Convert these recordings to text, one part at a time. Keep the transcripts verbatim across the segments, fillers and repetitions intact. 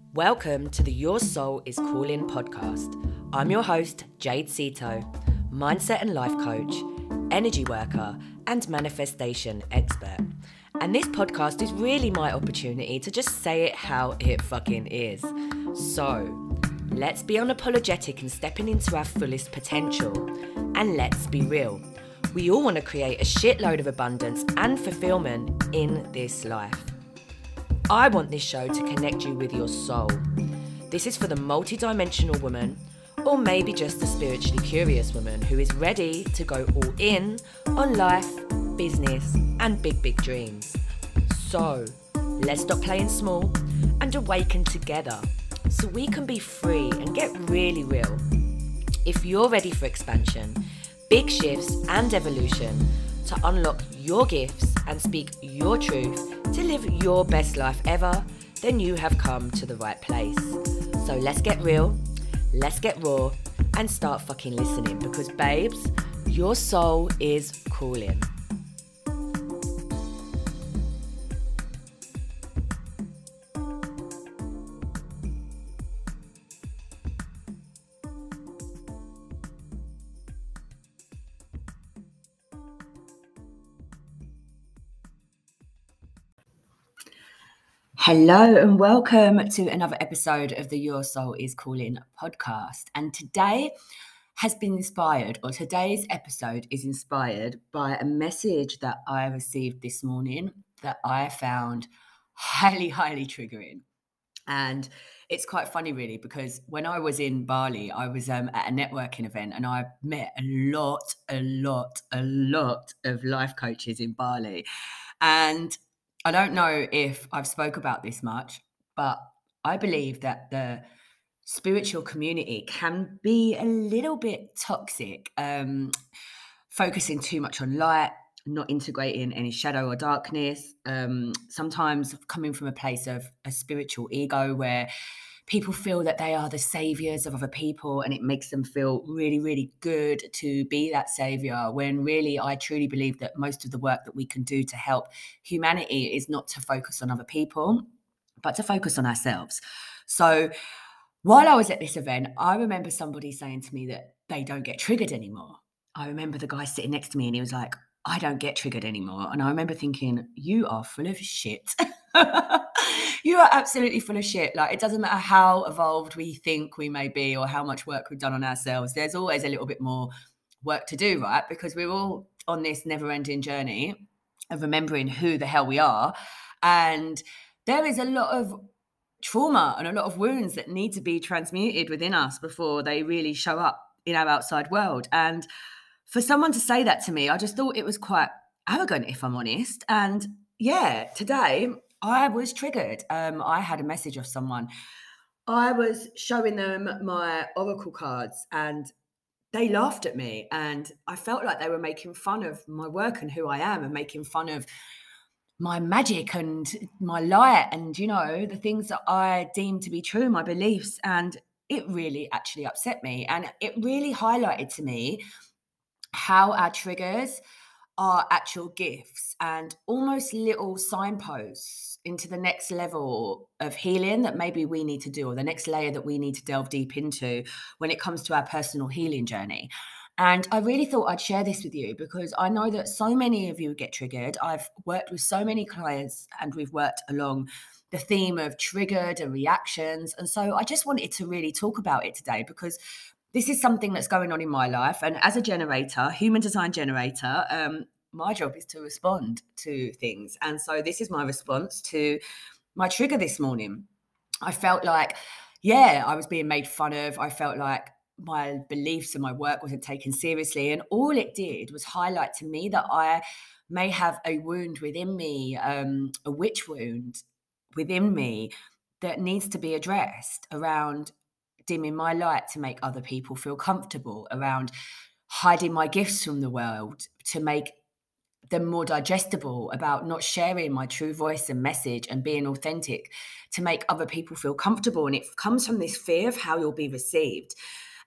Welcome to the Your Soul is Calling podcast. I'm your host, Jade Sito, mindset and life coach, energy worker, and manifestation expert. And this podcast is really my opportunity to just say it how it fucking is. So, let's be unapologetic and stepping into our fullest potential. And let's be real. We all want to create a shitload of abundance and fulfillment in this life. I want this show to connect you with your soul. This is for the multidimensional woman, or maybe just the spiritually curious woman who is ready to go all in on life, business, and big, big dreams. So, let's stop playing small and awaken together so we can be free and get really real. If you're ready for expansion, big shifts, and evolution, to unlock your gifts and speak your truth to live your best life ever, then you have come to the right place. So let's get real, let's get raw, and start fucking listening because, babes, your soul is calling. Hello and welcome to another episode of the Your Soul is Calling podcast. And today has been inspired, or today's episode is inspired by a message that I received this morning that I found highly, highly triggering. And it's quite funny, really, because when I was in Bali, I was um, at a networking event and I met a lot, a lot, a lot of life coaches in Bali. And I don't know if I've spoke about this much, but I believe that the spiritual community can be a little bit toxic, um, focusing too much on light, not integrating any shadow or darkness, um, sometimes coming from a place of a spiritual ego where people feel that they are the saviors of other people and it makes them feel really, really good to be that savior, when really I truly believe that most of the work that we can do to help humanity is not to focus on other people, but to focus on ourselves. So while I was at this event, I remember somebody saying to me that they don't get triggered anymore. I remember the guy sitting next to me and he was like, I don't get triggered anymore. And I remember thinking, you are full of shit. You are absolutely full of shit. Like, it doesn't matter how evolved we think we may be or how much work we've done on ourselves. There's always a little bit more work to do, right? Because we're all on this never-ending journey of remembering who the hell we are. And there is a lot of trauma and a lot of wounds that need to be transmuted within us before they really show up in our outside world. And for someone to say that to me, I just thought it was quite arrogant, if I'm honest. And yeah, today I was triggered. Um, I had a message of someone. I was showing them my oracle cards and they laughed at me. And I felt like they were making fun of my work and who I am and making fun of my magic and my light and, you know, the things that I deem to be true, my beliefs. And it really actually upset me. And it really highlighted to me how our triggers are actual gifts and almost little signposts into the next level of healing that maybe we need to do, or the next layer that we need to delve deep into when it comes to our personal healing journey. And I really thought I'd share this with you because I know that so many of you get triggered. I've worked with so many clients and we've worked along the theme of triggered and reactions. And so I just wanted to really talk about it today because this is something that's going on in my life. And as a generator, human design generator, um, my job is to respond to things. And so this is my response to my trigger this morning. I felt like, yeah, I was being made fun of. I felt like my beliefs and my work wasn't taken seriously. And all it did was highlight to me that I may have a wound within me, um, a witch wound within me that needs to be addressed around dimming my light to make other people feel comfortable, around hiding my gifts from the world to make them more digestible, about not sharing my true voice and message and being authentic to make other people feel comfortable. And it comes from this fear of how you'll be received.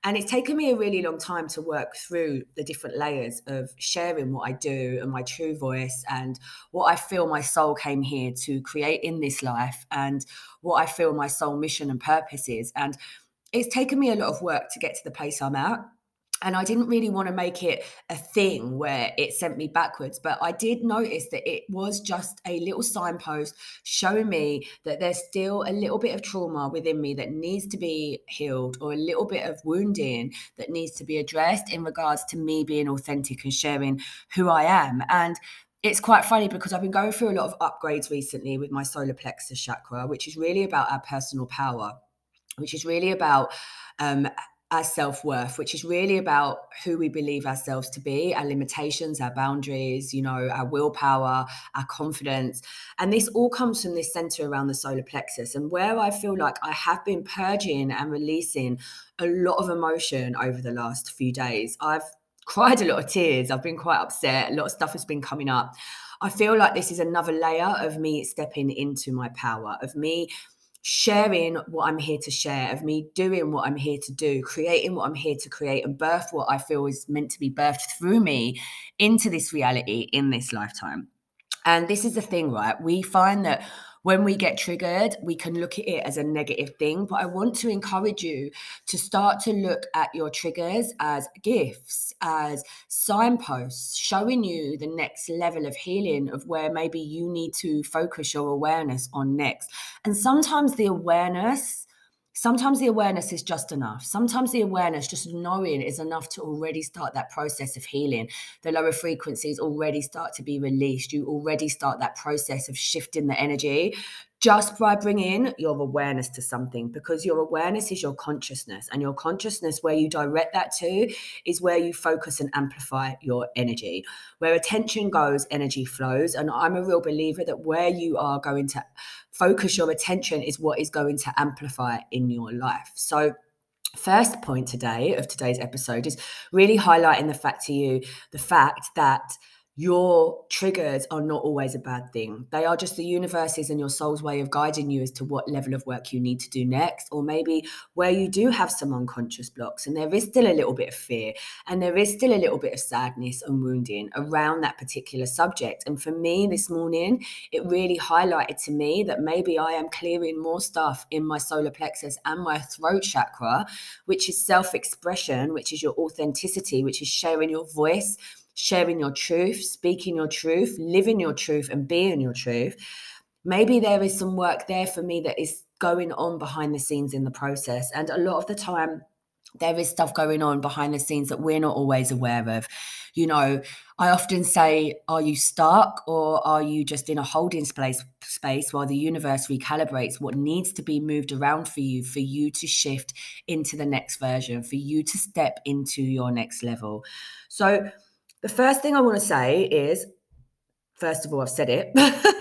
And it's taken me a really long time to work through the different layers of sharing what I do and my true voice and what I feel my soul came here to create in this life and what I feel my soul mission and purpose is. And it's taken me a lot of work to get to the place I'm at. And I didn't really want to make it a thing where it sent me backwards. But I did notice that it was just a little signpost showing me that there's still a little bit of trauma within me that needs to be healed, or a little bit of wounding that needs to be addressed in regards to me being authentic and sharing who I am. And it's quite funny because I've been going through a lot of upgrades recently with my solar plexus chakra, which is really about our personal power, which is really about um, our self-worth, which is really about who we believe ourselves to be, our limitations, our boundaries, you know, our willpower, our confidence. And this all comes from this center around the solar plexus. And where I feel like I have been purging and releasing a lot of emotion over the last few days. I've cried a lot of tears. I've been quite upset. A lot of stuff has been coming up. I feel like this is another layer of me stepping into my power, of me sharing what I'm here to share, of me doing what I'm here to do, creating what I'm here to create, and birth what I feel is meant to be birthed through me into this reality in this lifetime. And this is the thing, right? We find that when we get triggered, we can look at it as a negative thing. But I want to encourage you to start to look at your triggers as gifts, as signposts, showing you the next level of healing of where maybe you need to focus your awareness on next. And sometimes the awareness Sometimes the awareness is just enough. Sometimes the awareness, just knowing, is enough to already start that process of healing. The lower frequencies already start to be released. You already start that process of shifting the energy just by bringing your awareness to something, because your awareness is your consciousness, and your consciousness, where you direct that to, is where you focus and amplify your energy. Where attention goes, energy flows. And I'm a real believer that where you are going to focus your attention is what is going to amplify in your life. So first point today of today's episode is really highlighting the fact to you, the fact that your triggers are not always a bad thing. They are just the universe's and your soul's way of guiding you as to what level of work you need to do next, or maybe where you do have some unconscious blocks and there is still a little bit of fear and there is still a little bit of sadness and wounding around that particular subject. And for me this morning, it really highlighted to me that maybe I am clearing more stuff in my solar plexus and my throat chakra, which is self-expression, which is your authenticity, which is sharing your voice, sharing your truth, speaking your truth, living your truth, and being your truth. Maybe there is some work there for me that is going on behind the scenes in the process. And a lot of the time, there is stuff going on behind the scenes that we're not always aware of. You know, I often say, are you stuck, or are you just in a holding space, space while the universe recalibrates what needs to be moved around for you, for you to shift into the next version, for you to step into your next level? So the first thing I want to say is, first of all, I've said it,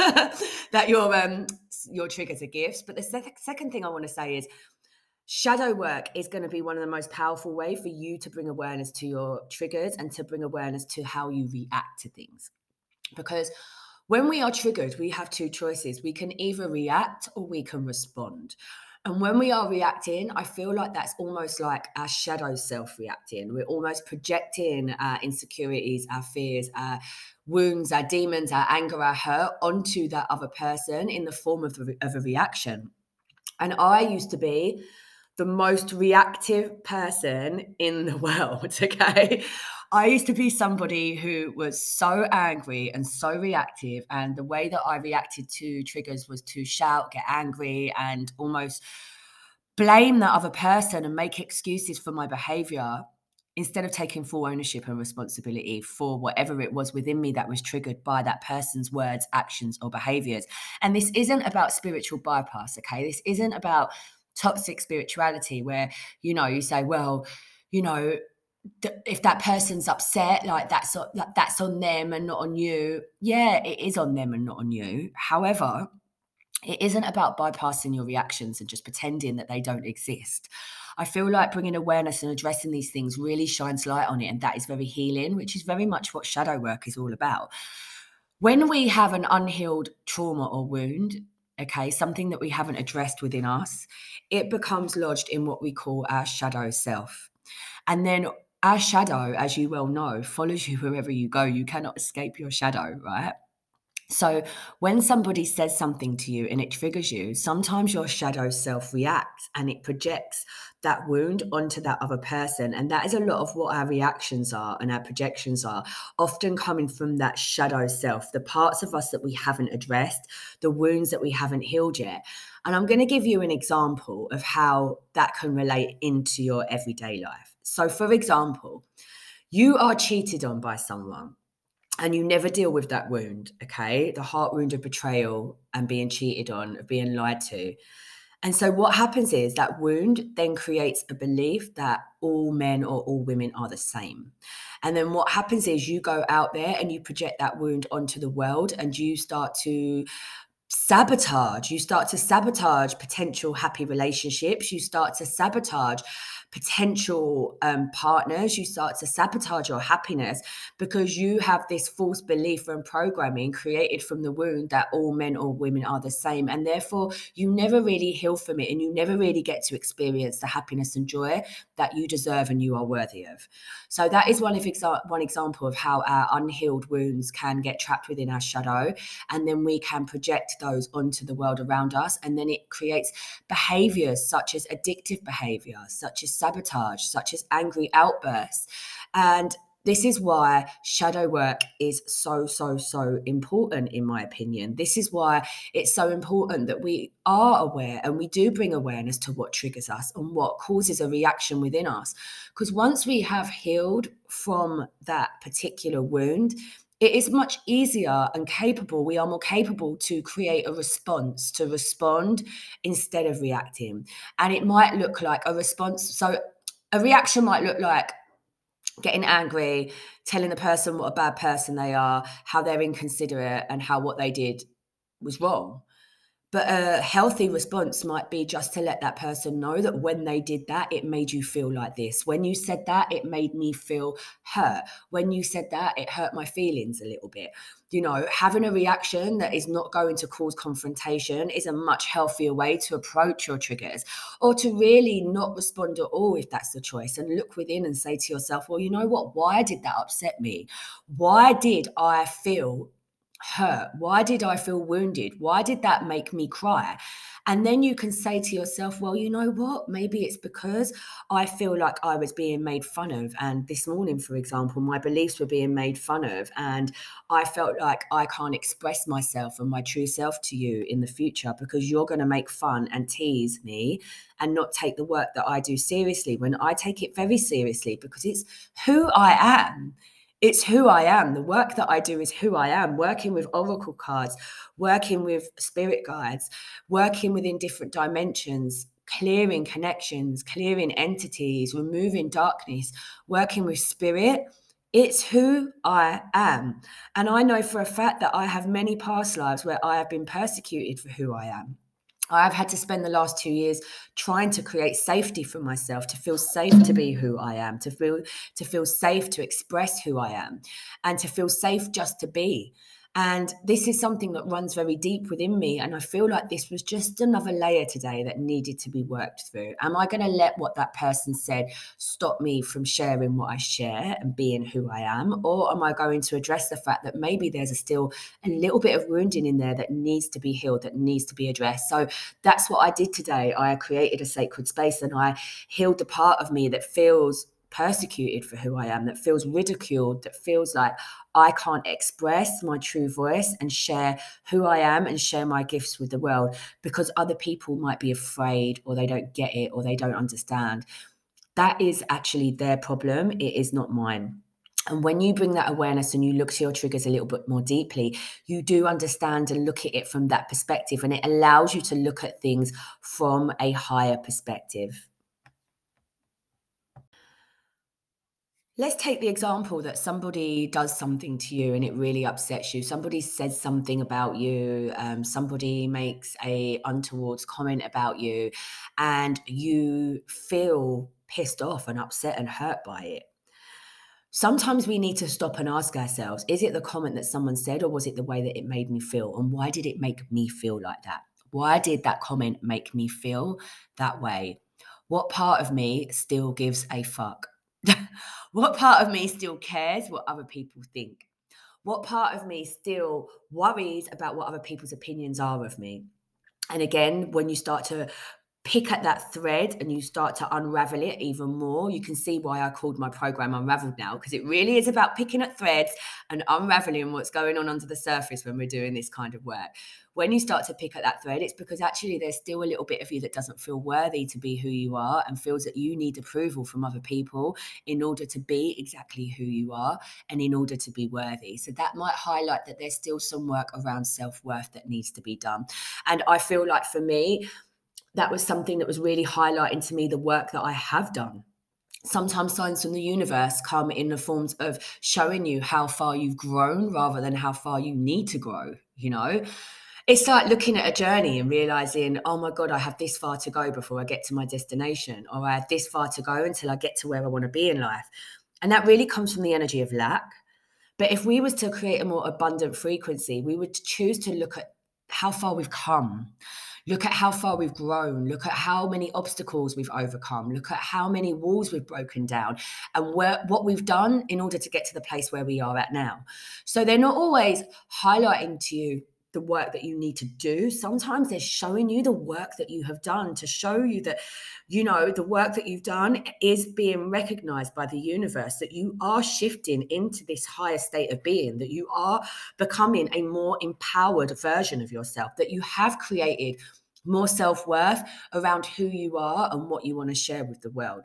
that your um, your triggers are gifts. But the sec- second thing I want to say is, shadow work is going to be one of the most powerful ways for you to bring awareness to your triggers and to bring awareness to how you react to things. Because when we are triggered, we have two choices. We can either react or we can respond. And when we are reacting, I feel like that's almost like our shadow self reacting. We're almost projecting our insecurities, our fears, our wounds, our demons, our anger, our hurt onto that other person in the form of a, of a reaction. And I used to be the most reactive person in the world, okay? I used to be somebody who was so angry and so reactive, and the way that I reacted to triggers was to shout, get angry, and almost blame that other person and make excuses for my behavior, instead of taking full ownership and responsibility for whatever it was within me that was triggered by that person's words, actions, or behaviors. And this isn't about spiritual bypass, okay? This isn't about toxic spirituality where, you know, you say, well, you know, if that person's upset, like that's that's on them and not on you. Yeah, it is on them and not on you. However, it isn't about bypassing your reactions and just pretending that they don't exist. I feel like bringing awareness and addressing these things really shines light on it, and that is very healing, which is very much what shadow work is all about. When we have an unhealed trauma or wound, okay, something that we haven't addressed within us, it becomes lodged in what we call our shadow self. And then our shadow, as you well know, follows you wherever you go. You cannot escape your shadow, right? So when somebody says something to you and it triggers you, sometimes your shadow self reacts and it projects that wound onto that other person. And that is a lot of what our reactions are and our projections are, often coming from that shadow self, the parts of us that we haven't addressed, the wounds that we haven't healed yet. And I'm going to give you an example of how that can relate into your everyday life. So for example, you are cheated on by someone, and you never deal with that wound, okay? The heart wound of betrayal and being cheated on, of being lied to. And so what happens is that wound then creates a belief that all men or all women are the same. And then what happens is you go out there and you project that wound onto the world, and you start to sabotage. You start to sabotage potential happy relationships. You start to sabotage potential um, partners. You start to sabotage your happiness because you have this false belief and programming created from the wound that all men or women are the same. And therefore, you never really heal from it, and you never really get to experience the happiness and joy that you deserve and you are worthy of. So that is one of exa- one example of how our unhealed wounds can get trapped within our shadow, and then we can project those onto the world around us. And then it creates behaviors such as addictive behavior, such as sabotage, such as angry outbursts. And this is why shadow work is so, so, so important, in my opinion. This is why it's so important that we are aware and we do bring awareness to what triggers us and what causes a reaction within us. Because once we have healed from that particular wound, it is much easier and capable, we are more capable to create a response, to respond instead of reacting. And it might look like a response. So a reaction might look like getting angry, telling the person what a bad person they are, how they're inconsiderate, and how what they did was wrong. But a healthy response might be just to let that person know that when they did that, it made you feel like this. When you said that, it made me feel hurt. When you said that, it hurt my feelings a little bit. You know, having a reaction that is not going to cause confrontation is a much healthier way to approach your triggers, or to really not respond at all if that's the choice, and look within and say to yourself, well, you know what? Why did that upset me? Why did I feel hurt? Why did I feel wounded? Why did that make me cry? And then you can say to yourself, well, you know what? Maybe it's because I feel like I was being made fun of. And this morning, for example, my beliefs were being made fun of. And I felt like I can't express myself and my true self to you in the future because you're going to make fun and tease me and not take the work that I do seriously, when I take it very seriously because it's who I am. It's who I am. The work that I do is who I am. Working with oracle cards, working with spirit guides, working within different dimensions, clearing connections, clearing entities, removing darkness, working with spirit. It's who I am. And I know for a fact that I have many past lives where I have been persecuted for who I am. I've had to spend the last two years trying to create safety for myself, to feel safe to be who I am, to feel to feel safe to express who I am, and to feel safe just to be. And this is something that runs very deep within me. And I feel like this was just another layer today that needed to be worked through. Am I going to let what that person said stop me from sharing what I share and being who I am? Or am I going to address the fact that maybe there's a still a little bit of wounding in there that needs to be healed, that needs to be addressed? So that's what I did today. I created a sacred space and I healed the part of me that feels persecuted for who I am, that feels ridiculed, that feels like I can't express my true voice and share who I am and share my gifts with the world because other people might be afraid, or they don't get it, or they don't understand. That is actually their problem. It is not mine. And when you bring that awareness and you look to your triggers a little bit more deeply, you do understand and look at it from that perspective, and it allows you to look at things from a higher perspective. Let's take the example that somebody does something to you and it really upsets you. Somebody says something about you. Um, somebody makes a untoward comment about you, and you feel pissed off and upset and hurt by it. Sometimes we need to stop and ask ourselves, is it the comment that someone said, or was it the way that it made me feel? And why did it make me feel like that? Why did that comment make me feel that way? What part of me still gives a fuck? What part of me still cares what other people think? What part of me still worries about what other people's opinions are of me? And again, when you start to pick at that thread and you start to unravel it even more, you can see why I called my program Unraveled now, because it really is about picking at threads and unraveling what's going on under the surface when we're doing this kind of work. When you start to pick at that thread, it's because actually there's still a little bit of you that doesn't feel worthy to be who you are and feels that you need approval from other people in order to be exactly who you are and in order to be worthy. So that might highlight that there's still some work around self-worth that needs to be done. And I feel like for me, that was something that was really highlighting to me the work that I have done. Sometimes signs from the universe come in the forms of showing you how far you've grown rather than how far you need to grow, you know? It's like looking at a journey and realizing, oh my God, I have this far to go before I get to my destination, or I have this far to go until I get to where I want to be in life. And that really comes from the energy of lack. But if we was to create a more abundant frequency, we would choose to look at how far we've come. Look at how far we've grown. Look at how many obstacles we've overcome. Look at how many walls we've broken down and where, what we've done in order to get to the place where we are at now. So they're not always highlighting to you the work that you need to do. Sometimes they're showing you the work that you have done to show you that, you know, the work that you've done is being recognized by the universe, that you are shifting into this higher state of being, that you are becoming a more empowered version of yourself, that you have created more self-worth around who you are and what you want to share with the world.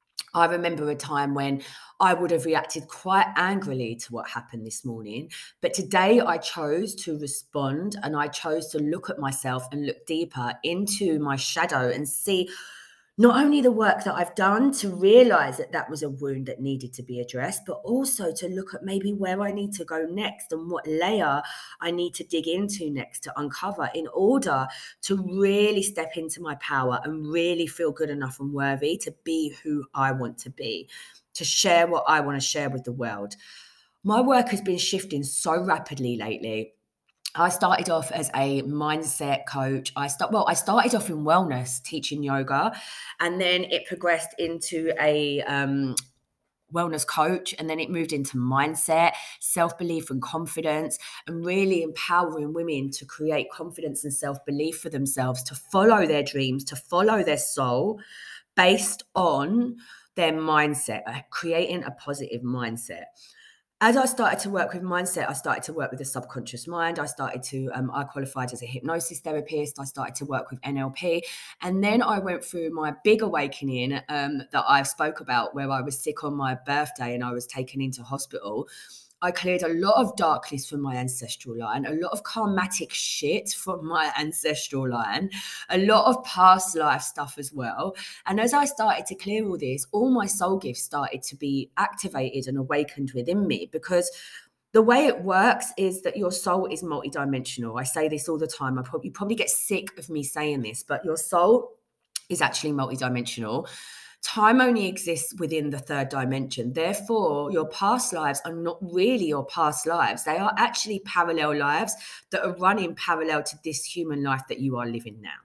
I remember a time when I would have reacted quite angrily to what happened this morning. But today I chose to respond and I chose to look at myself and look deeper into my shadow and see not only the work that I've done to realize that that was a wound that needed to be addressed, but also to look at maybe where I need to go next and what layer I need to dig into next to uncover in order to really step into my power and really feel good enough and worthy to be who I want to be, to share what I want to share with the world. My work has been shifting so rapidly lately. I started off as a mindset coach. I start well, I started off in wellness, teaching yoga, and then it progressed into a um, wellness coach, and then it moved into mindset, self-belief and confidence, and really empowering women to create confidence and self-belief for themselves, to follow their dreams, to follow their soul based on their mindset, uh, creating a positive mindset. As I started to work with mindset, I started to work with the subconscious mind. I started to, um, I qualified as a hypnosis therapist. I started to work with N L P. And then I went through my big awakening um, that I've spoke about, where I was sick on my birthday and I was taken into hospital. I cleared a lot of darkness from my ancestral line, a lot of karmatic shit from my ancestral line, a lot of past life stuff as well. And as I started to clear all this, all my soul gifts started to be activated and awakened within me, because the way it works is that your soul is multidimensional. I say this all the time. I probably, you probably get sick of me saying this, but your soul is actually multidimensional. Time only exists within the third dimension. Therefore, your past lives are not really your past lives. They are actually parallel lives that are running parallel to this human life that you are living now.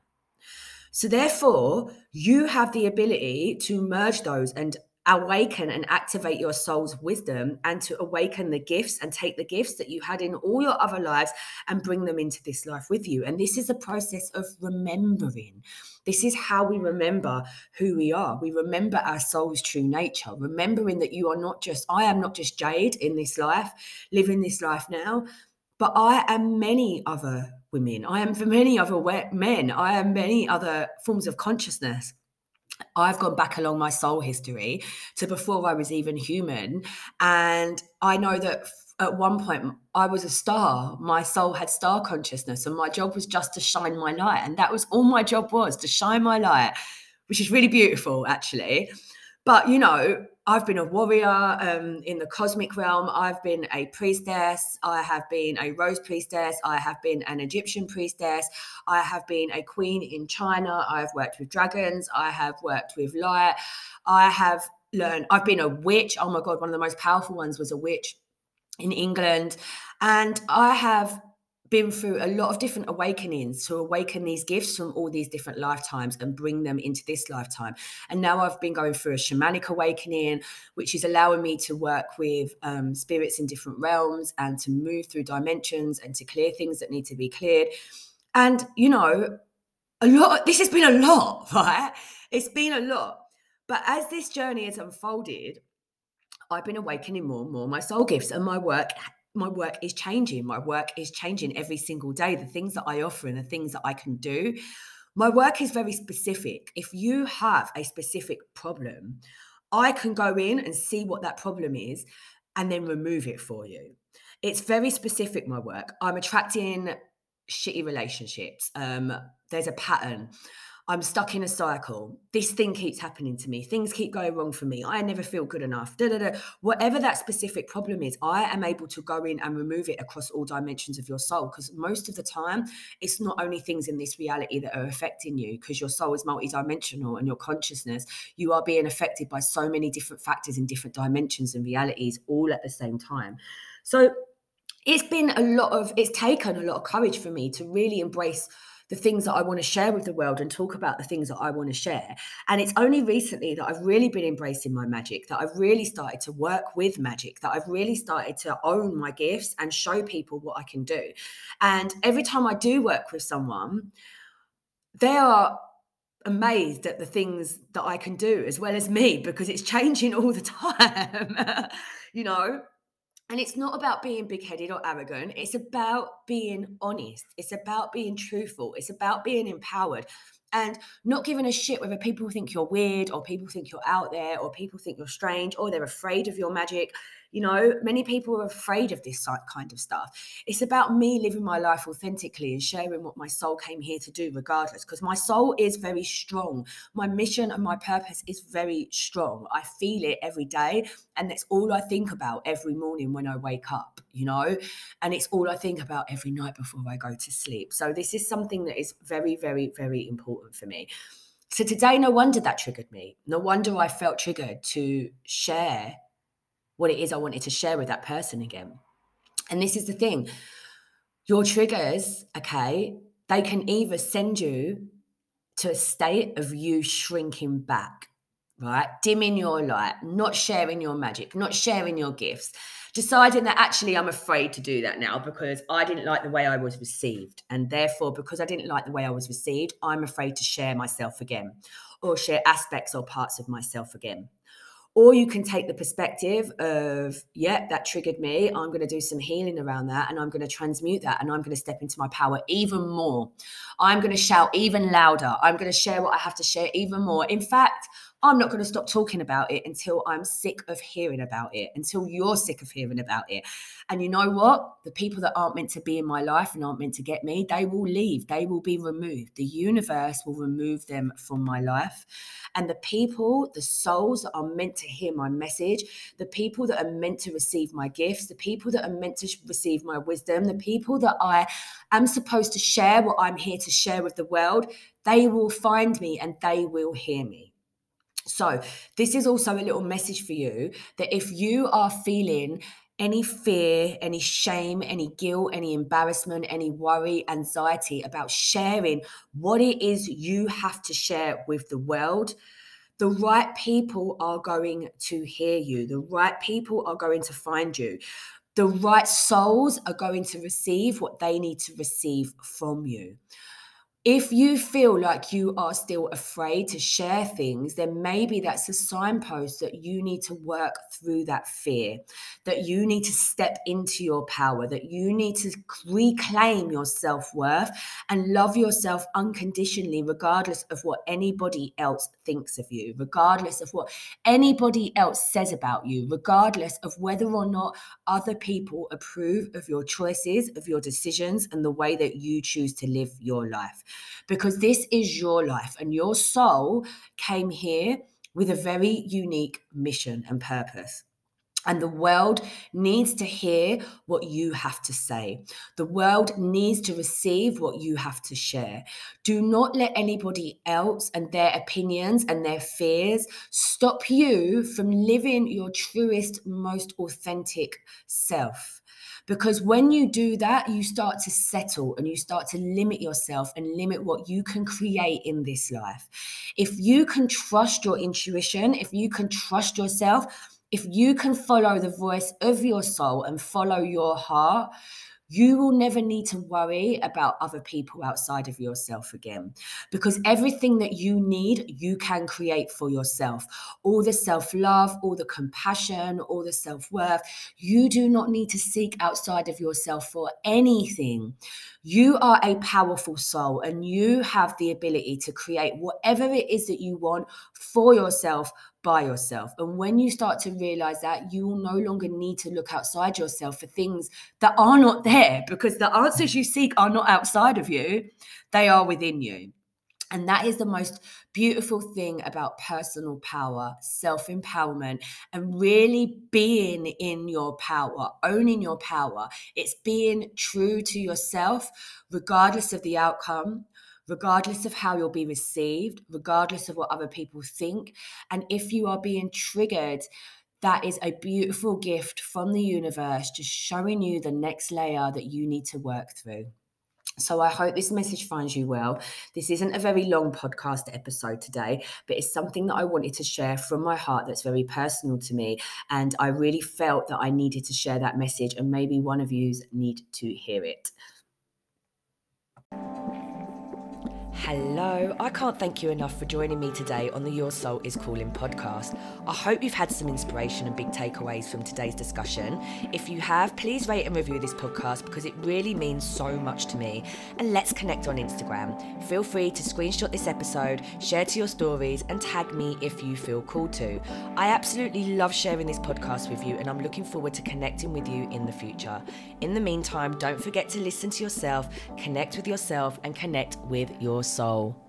So therefore, you have the ability to merge those and awaken and activate your soul's wisdom, and to awaken the gifts and take the gifts that you had in all your other lives and bring them into this life with you. And this is a process of remembering. This is how we remember who we are. We remember our soul's true nature, remembering that you are not just, I am not just Jade in this life, living this life now, but I am many other women. I am for many other men. I am many other forms of consciousness. I've gone back along my soul history to before I was even human. And I know that at one point I was a star. My soul had star consciousness, and my job was just to shine my light. And that was all my job was, to shine my light, which is really beautiful, actually. But, you know, I've been a warrior um, in the cosmic realm. I've been a priestess. I have been a rose priestess. I have been an Egyptian priestess. I have been a queen in China. I've worked with dragons. I have worked with light. I have learned, I've been a witch. Oh my God, one of the most powerful ones was a witch in England. And I have been through a lot of different awakenings to awaken these gifts from all these different lifetimes and bring them into this lifetime. And now I've been going through a shamanic awakening, which is allowing me to work with um, spirits in different realms and to move through dimensions and to clear things that need to be cleared. And, you know, a lot, this has been a lot, right? It's been a lot. But as this journey has unfolded, I've been awakening more and more my soul gifts, and my work my work is changing. My work is changing every single day. The things that I offer and the things that I can do. My work is very specific. If you have a specific problem, I can go in and see what that problem is and then remove it for you. It's very specific, my work. I'm attracting shitty relationships. Um, there's a pattern. I'm stuck in a cycle. This thing keeps happening to me. Things keep going wrong for me. I never feel good enough. Da, da, da. Whatever that specific problem is, I am able to go in and remove it across all dimensions of your soul, because most of the time, it's not only things in this reality that are affecting you, because your soul is multidimensional and your consciousness, you are being affected by so many different factors in different dimensions and realities all at the same time. So it's been a lot of, it's taken a lot of courage for me to really embrace the things that I want to share with the world and talk about the things that I want to share. And it's only recently that I've really been embracing my magic, that I've really started to work with magic, that I've really started to own my gifts and show people what I can do. And every time I do work with someone, they are amazed at the things that I can do, as well as me, because it's changing all the time, you know? And it's not about being big-headed or arrogant. It's about being honest. It's about being truthful. It's about being empowered and not giving a shit whether people think you're weird or people think you're out there or people think you're strange or they're afraid of your magic. You know, many people are afraid of this kind of stuff. It's about me living my life authentically and sharing what my soul came here to do regardless, because my soul is very strong. My mission and my purpose is very strong. I feel it every day, and that's all I think about every morning when I wake up, you know, and it's all I think about every night before I go to sleep. So this is something that is very, very, very important for me. So today, no wonder that triggered me. No wonder I felt triggered to share what it is I wanted to share with that person again. And this is the thing. Your triggers, okay, they can either send you to a state of you shrinking back, right? Dimming your light, not sharing your magic, not sharing your gifts, deciding that actually I'm afraid to do that now because I didn't like the way I was received. And therefore, because I didn't like the way I was received, I'm afraid to share myself again or share aspects or parts of myself again. Or you can take the perspective of, yeah, that triggered me. I'm going to do some healing around that and I'm going to transmute that and I'm going to step into my power even more. I'm going to shout even louder. I'm going to share what I have to share even more. In fact, I'm not going to stop talking about it until I'm sick of hearing about it, until you're sick of hearing about it. And you know what? The people that aren't meant to be in my life and aren't meant to get me, they will leave. They will be removed. The universe will remove them from my life. And the people, the souls that are meant to hear my message, the people that are meant to receive my gifts, the people that are meant to receive my wisdom, the people that I am supposed to share what I'm here to share with the world, they will find me and they will hear me. So this is also a little message for you that if you are feeling any fear, any shame, any guilt, any embarrassment, any worry, anxiety about sharing what it is you have to share with the world, the right people are going to hear you. The right people are going to find you. The right souls are going to receive what they need to receive from you. If you feel like you are still afraid to share things, then maybe that's a signpost that you need to work through that fear, that you need to step into your power, that you need to reclaim your self-worth and love yourself unconditionally, regardless of what anybody else thinks of you, regardless of what anybody else says about you, regardless of whether or not other people approve of your choices, of your decisions, and the way that you choose to live your life. Because this is your life and your soul came here with a very unique mission and purpose. And the world needs to hear what you have to say. The world needs to receive what you have to share. Do not let anybody else and their opinions and their fears stop you from living your truest, most authentic self. Because when you do that, you start to settle and you start to limit yourself and limit what you can create in this life. If you can trust your intuition, if you can trust yourself, if you can follow the voice of your soul and follow your heart, you will never need to worry about other people outside of yourself again, because everything that you need, you can create for yourself. All the self-love, all the compassion, all the self-worth, you do not need to seek outside of yourself for anything. You are a powerful soul and you have the ability to create whatever it is that you want for yourself, by yourself. And when you start to realize that, you will no longer need to look outside yourself for things that are not there, because the answers you seek are not outside of you, they are within you. And that is the most beautiful thing about personal power, self-empowerment, and really being in your power, owning your power. It's being true to yourself, regardless of the outcome, regardless of how you'll be received, regardless of what other people think. And if you are being triggered, that is a beautiful gift from the universe, just showing you the next layer that you need to work through. So I hope this message finds you well. This isn't a very long podcast episode today, but it's something that I wanted to share from my heart that's very personal to me. And I really felt that I needed to share that message, and maybe one of you need to hear it. Hello, I can't thank you enough for joining me today on the Your Soul is Calling podcast. I hope you've had some inspiration and big takeaways from today's discussion. If you have, please rate and review this podcast because it really means so much to me. And let's connect on Instagram. Feel free to screenshot this episode, share to your stories, and tag me if you feel called to. I absolutely love sharing this podcast with you, and I'm looking forward to connecting with you in the future. In the meantime, don't forget to listen to yourself, connect with yourself, and connect with your soul.